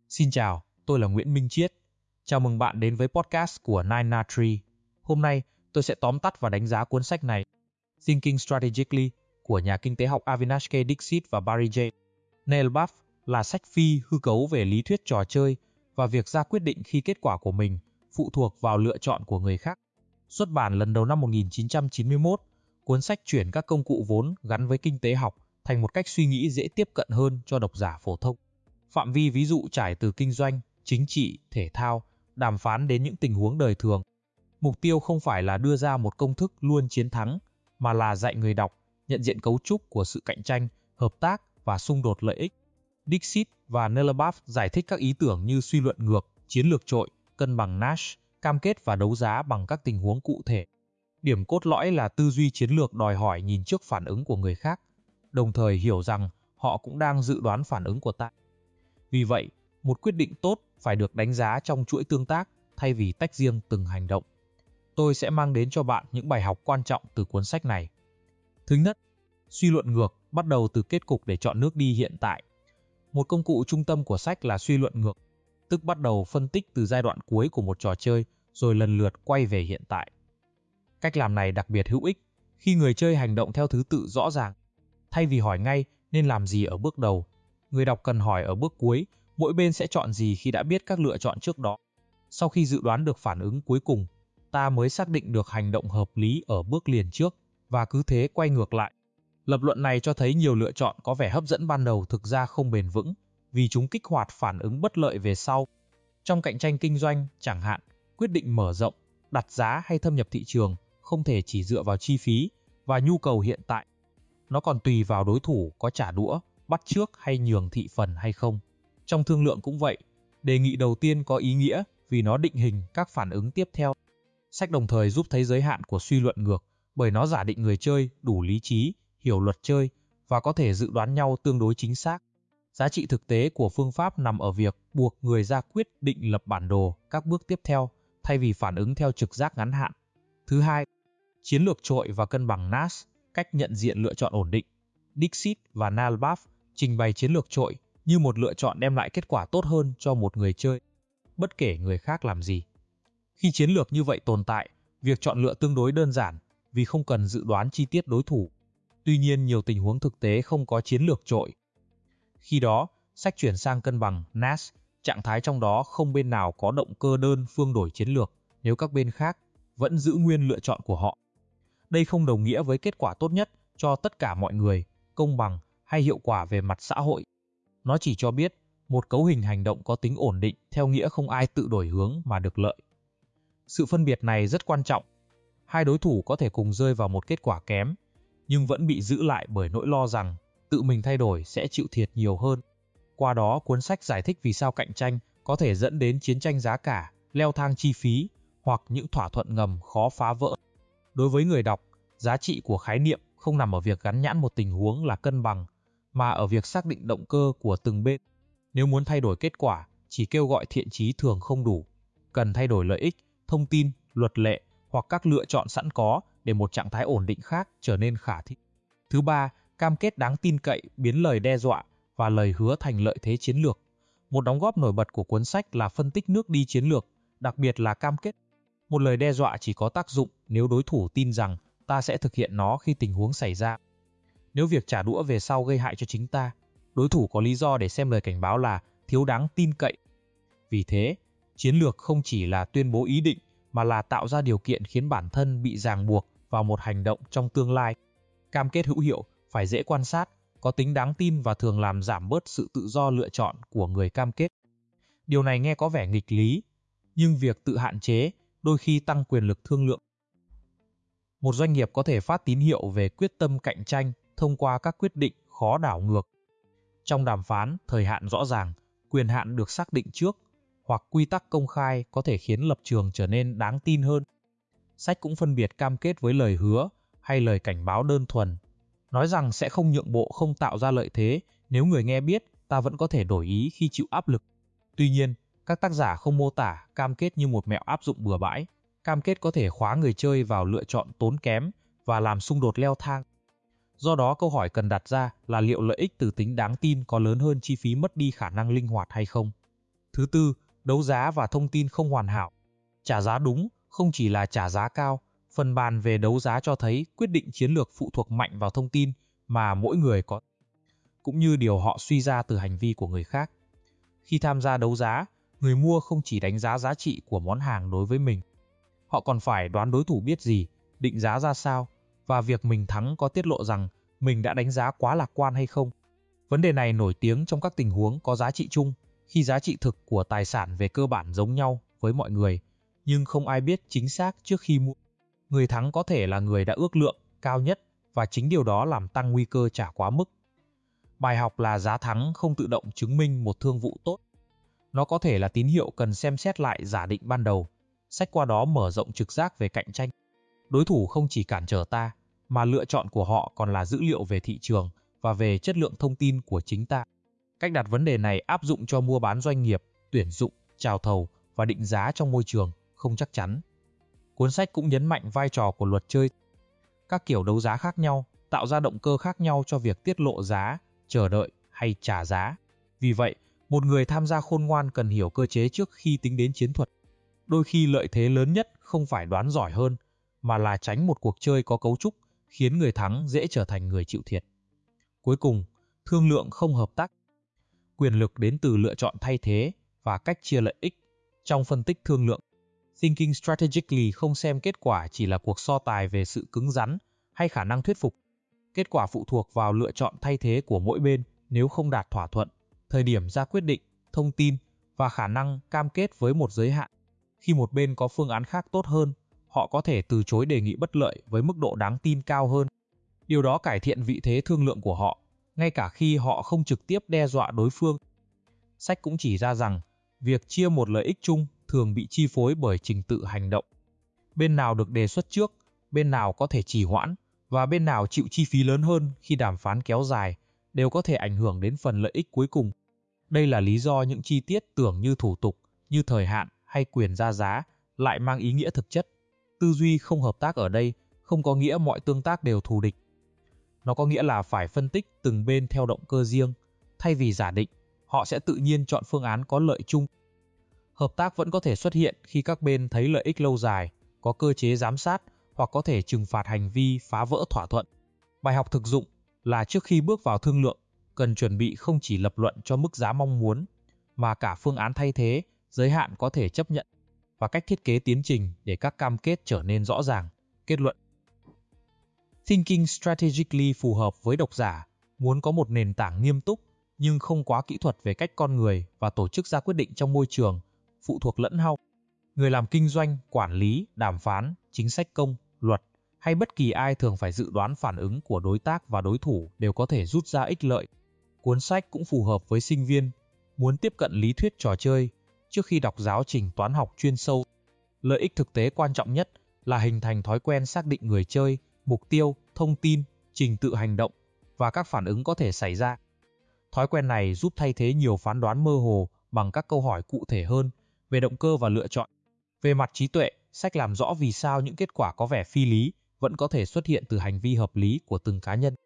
Xin chào, tôi là Nguyễn Minh Chiết. Chào mừng bạn đến với podcast của Nine Na Tree. Hôm nay, tôi sẽ tóm tắt và đánh giá cuốn sách này, Thinking Strategically, của nhà kinh tế học Avinash K. Dixit và Barry J. Nailbuff, là sách phi hư cấu về lý thuyết trò chơi và việc ra quyết định khi kết quả của mình phụ thuộc vào lựa chọn của người khác. Xuất bản lần đầu năm 1991, cuốn sách chuyển các công cụ vốn gắn với kinh tế học thành một cách suy nghĩ dễ tiếp cận hơn cho độc giả phổ thông. Phạm vi ví dụ trải từ kinh doanh, chính trị, thể thao, đàm phán đến những tình huống đời thường. Mục tiêu không phải là đưa ra một công thức luôn chiến thắng, mà là dạy người đọc nhận diện cấu trúc của sự cạnh tranh, hợp tác và xung đột lợi ích. Dixit và Nailbuff giải thích các ý tưởng như suy luận ngược, chiến lược trội, cân bằng Nash, cam kết và đấu giá bằng các tình huống cụ thể. Điểm cốt lõi là tư duy chiến lược đòi hỏi nhìn trước phản ứng của người khác, đồng thời hiểu rằng họ cũng đang dự đoán phản ứng của ta. Vì vậy, một quyết định tốt phải được đánh giá trong chuỗi tương tác thay vì tách riêng từng hành động. Tôi sẽ mang đến cho bạn những bài học quan trọng từ cuốn sách này. Thứ nhất, suy luận ngược bắt đầu từ kết cục để chọn nước đi hiện tại. Một công cụ trung tâm của sách là suy luận ngược, tức bắt đầu phân tích từ giai đoạn cuối của một trò chơi rồi lần lượt quay về hiện tại. Cách làm này đặc biệt hữu ích khi người chơi hành động theo thứ tự rõ ràng. Thay vì hỏi ngay nên làm gì ở bước đầu, người đọc cần hỏi ở bước cuối mỗi bên sẽ chọn gì khi đã biết các lựa chọn trước đó. Sau khi dự đoán được phản ứng cuối cùng, ta mới xác định được hành động hợp lý ở bước liền trước và cứ thế quay ngược lại. Lập luận này cho thấy nhiều lựa chọn có vẻ hấp dẫn ban đầu thực ra không bền vững vì chúng kích hoạt phản ứng bất lợi về sau. Trong cạnh tranh kinh doanh, chẳng hạn, quyết định mở rộng, đặt giá hay thâm nhập thị trường không thể chỉ dựa vào chi phí và nhu cầu hiện tại. Nó còn tùy vào đối thủ có trả đũa, bắt chước hay nhường thị phần hay không. Trong thương lượng cũng vậy, đề nghị đầu tiên có ý nghĩa vì nó định hình các phản ứng tiếp theo. Sách đồng thời giúp thấy giới hạn của suy luận ngược bởi nó giả định người chơi đủ lý trí, hiểu luật chơi và có thể dự đoán nhau tương đối chính xác. Giá trị thực tế của phương pháp nằm ở việc buộc người ra quyết định lập bản đồ các bước tiếp theo thay vì phản ứng theo trực giác ngắn hạn. Thứ hai, chiến lược trội và cân bằng Nash, cách nhận diện lựa chọn ổn định. Dixit và Nailbuff trình bày chiến lược trội như một lựa chọn đem lại kết quả tốt hơn cho một người chơi, bất kể người khác làm gì. Khi chiến lược như vậy tồn tại, việc chọn lựa tương đối đơn giản vì không cần dự đoán chi tiết đối thủ. Tuy nhiên, nhiều tình huống thực tế không có chiến lược trội. Khi đó, sách chuyển sang cân bằng Nash, trạng thái trong đó không bên nào có động cơ đơn phương đổi chiến lược nếu các bên khác vẫn giữ nguyên lựa chọn của họ. Đây không đồng nghĩa với kết quả tốt nhất cho tất cả mọi người, công bằng hay hiệu quả về mặt xã hội. Nó chỉ cho biết một cấu hình hành động có tính ổn định theo nghĩa không ai tự đổi hướng mà được lợi. Sự phân biệt này rất quan trọng. Hai đối thủ có thể cùng rơi vào một kết quả kém, nhưng vẫn bị giữ lại bởi nỗi lo rằng tự mình thay đổi sẽ chịu thiệt nhiều hơn. Qua đó, cuốn sách giải thích vì sao cạnh tranh có thể dẫn đến chiến tranh giá cả, leo thang chi phí hoặc những thỏa thuận ngầm khó phá vỡ. Đối với người đọc, giá trị của khái niệm không nằm ở việc gắn nhãn một tình huống là cân bằng, mà ở việc xác định động cơ của từng bên. Nếu muốn thay đổi kết quả, chỉ kêu gọi thiện chí thường không đủ. Cần thay đổi lợi ích, thông tin, luật lệ hoặc các lựa chọn sẵn có để một trạng thái ổn định khác trở nên khả thi. Thứ ba, cam kết đáng tin cậy biến lời đe dọa và lời hứa thành lợi thế chiến lược. Một đóng góp nổi bật của cuốn sách là phân tích nước đi chiến lược, đặc biệt là cam kết. Một lời đe dọa chỉ có tác dụng nếu đối thủ tin rằng ta sẽ thực hiện nó khi tình huống xảy ra. Nếu việc trả đũa về sau gây hại cho chính ta, đối thủ có lý do để xem lời cảnh báo là thiếu đáng tin cậy. Vì thế, chiến lược không chỉ là tuyên bố ý định mà là tạo ra điều kiện khiến bản thân bị ràng buộc vào một hành động trong tương lai. Cam kết hữu hiệu phải dễ quan sát, có tính đáng tin và thường làm giảm bớt sự tự do lựa chọn của người cam kết. Điều này nghe có vẻ nghịch lý, nhưng việc tự hạn chế đôi khi tăng quyền lực thương lượng. Một doanh nghiệp có thể phát tín hiệu về quyết tâm cạnh tranh thông qua các quyết định khó đảo ngược. Trong đàm phán, thời hạn rõ ràng, quyền hạn được xác định trước, hoặc quy tắc công khai có thể khiến lập trường trở nên đáng tin hơn. Sách cũng phân biệt cam kết với lời hứa hay lời cảnh báo đơn thuần, nói rằng sẽ không nhượng bộ không tạo ra lợi thế nếu người nghe biết ta vẫn có thể đổi ý khi chịu áp lực. Tuy nhiên, các tác giả không mô tả cam kết như một mẹo áp dụng bừa bãi. Cam kết có thể khóa người chơi vào lựa chọn tốn kém và làm xung đột leo thang. Do đó, câu hỏi cần đặt ra là liệu lợi ích từ tính đáng tin có lớn hơn chi phí mất đi khả năng linh hoạt hay không? Thứ tư, đấu giá và thông tin không hoàn hảo. Trả giá đúng không chỉ là trả giá cao, phần bàn về đấu giá cho thấy quyết định chiến lược phụ thuộc mạnh vào thông tin mà mỗi người có, cũng như điều họ suy ra từ hành vi của người khác. Khi tham gia đấu giá, người mua không chỉ đánh giá giá trị của món hàng đối với mình, họ còn phải đoán đối thủ biết gì, định giá ra sao, và việc mình thắng có tiết lộ rằng mình đã đánh giá quá lạc quan hay không. Vấn đề này nổi tiếng trong các tình huống có giá trị chung, khi giá trị thực của tài sản về cơ bản giống nhau với mọi người, nhưng không ai biết chính xác trước khi mua. Người thắng có thể là người đã ước lượng cao nhất, và chính điều đó làm tăng nguy cơ trả quá mức. Bài học là giá thắng không tự động chứng minh một thương vụ tốt. Nó có thể là tín hiệu cần xem xét lại giả định ban đầu, sách qua đó mở rộng trực giác về cạnh tranh. Đối thủ không chỉ cản trở ta, mà lựa chọn của họ còn là dữ liệu về thị trường và về chất lượng thông tin của chính ta. Cách đặt vấn đề này áp dụng cho mua bán doanh nghiệp, tuyển dụng, chào thầu và định giá trong môi trường không chắc chắn. Cuốn sách cũng nhấn mạnh vai trò của luật chơi. Các kiểu đấu giá khác nhau tạo ra động cơ khác nhau cho việc tiết lộ giá, chờ đợi hay trả giá. Vì vậy, một người tham gia khôn ngoan cần hiểu cơ chế trước khi tính đến chiến thuật. Đôi khi lợi thế lớn nhất không phải đoán giỏi hơn, mà là tránh một cuộc chơi có cấu trúc khiến người thắng dễ trở thành người chịu thiệt. Cuối cùng, thương lượng không hợp tác. Quyền lực đến từ lựa chọn thay thế và cách chia lợi ích. Trong phân tích thương lượng, Thinking Strategically không xem kết quả chỉ là cuộc so tài về sự cứng rắn hay khả năng thuyết phục. Kết quả phụ thuộc vào lựa chọn thay thế của mỗi bên nếu không đạt thỏa thuận, thời điểm ra quyết định, thông tin và khả năng cam kết với một giới hạn. Khi một bên có phương án khác tốt hơn, họ có thể từ chối đề nghị bất lợi với mức độ đáng tin cao hơn. Điều đó cải thiện vị thế thương lượng của họ, ngay cả khi họ không trực tiếp đe dọa đối phương. Sách cũng chỉ ra rằng, việc chia một lợi ích chung thường bị chi phối bởi trình tự hành động. Bên nào được đề xuất trước, bên nào có thể trì hoãn, và bên nào chịu chi phí lớn hơn khi đàm phán kéo dài, đều có thể ảnh hưởng đến phần lợi ích cuối cùng. Đây là lý do những chi tiết tưởng như thủ tục, như thời hạn hay quyền ra giá, lại mang ý nghĩa thực chất. Tư duy không hợp tác ở đây không có nghĩa mọi tương tác đều thù địch. Nó có nghĩa là phải phân tích từng bên theo động cơ riêng, thay vì giả định, họ sẽ tự nhiên chọn phương án có lợi chung. Hợp tác vẫn có thể xuất hiện khi các bên thấy lợi ích lâu dài, có cơ chế giám sát hoặc có thể trừng phạt hành vi phá vỡ thỏa thuận. Bài học thực dụng là trước khi bước vào thương lượng, cần chuẩn bị không chỉ lập luận cho mức giá mong muốn, mà cả phương án thay thế, giới hạn có thể chấp nhận, và cách thiết kế tiến trình để các cam kết trở nên rõ ràng. Kết luận: Thinking Strategically phù hợp với độc giả muốn có một nền tảng nghiêm túc nhưng không quá kỹ thuật về cách con người và tổ chức ra quyết định trong môi trường phụ thuộc lẫn nhau. Người làm kinh doanh, quản lý, đàm phán, chính sách công, luật hay bất kỳ ai thường phải dự đoán phản ứng của đối tác và đối thủ đều có thể rút ra ích lợi. Cuốn sách cũng phù hợp với sinh viên muốn tiếp cận lý thuyết trò chơi trước khi đọc giáo trình toán học chuyên sâu. Lợi ích thực tế quan trọng nhất là hình thành thói quen xác định người chơi, mục tiêu, thông tin, trình tự hành động và các phản ứng có thể xảy ra. Thói quen này giúp thay thế nhiều phán đoán mơ hồ bằng các câu hỏi cụ thể hơn về động cơ và lựa chọn. Về mặt trí tuệ, sách làm rõ vì sao những kết quả có vẻ phi lý vẫn có thể xuất hiện từ hành vi hợp lý của từng cá nhân.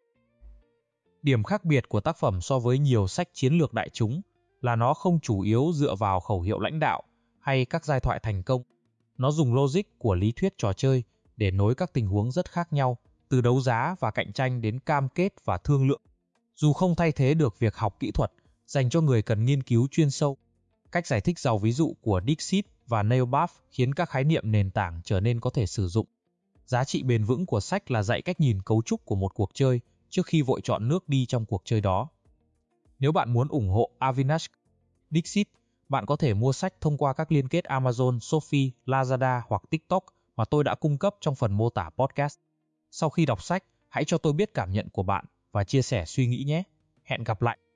Điểm khác biệt của tác phẩm so với nhiều sách chiến lược đại chúng là nó không chủ yếu dựa vào khẩu hiệu lãnh đạo hay các giai thoại thành công. Nó dùng logic của lý thuyết trò chơi để nối các tình huống rất khác nhau, từ đấu giá và cạnh tranh đến cam kết và thương lượng. Dù không thay thế được việc học kỹ thuật dành cho người cần nghiên cứu chuyên sâu, cách giải thích giàu ví dụ của Dixit và Neil Bath khiến các khái niệm nền tảng trở nên có thể sử dụng. Giá trị bền vững của sách là dạy cách nhìn cấu trúc của một cuộc chơi trước khi vội chọn nước đi trong cuộc chơi đó. Nếu bạn muốn ủng hộ Avinash Dixit, bạn có thể mua sách thông qua các liên kết Amazon, Shopee, Lazada hoặc TikTok mà tôi đã cung cấp trong phần mô tả podcast. Sau khi đọc sách, hãy cho tôi biết cảm nhận của bạn và chia sẻ suy nghĩ nhé. Hẹn gặp lại!